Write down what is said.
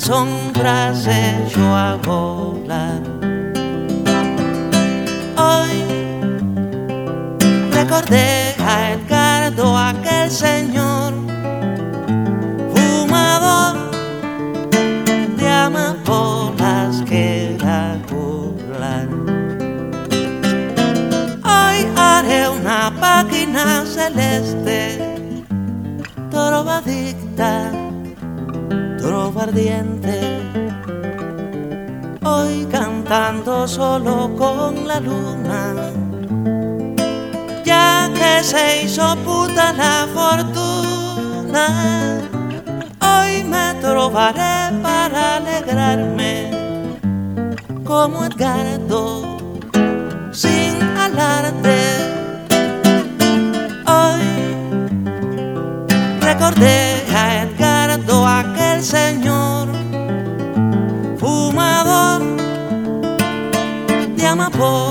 sombra se echó a volar. Hoy recordé a Edgardo, aquel señor fumador de amapolas que era burlar. Hoy haré una página celeste, trovadicta, trova ardiente, hoy cantando solo con la luna, ya que se hizo puta la fortuna. Hoy me trovaré para alegrarme como Edgardo, sin alarde. Hoy recordé a Edgardo, aquel señor fumador de amapolas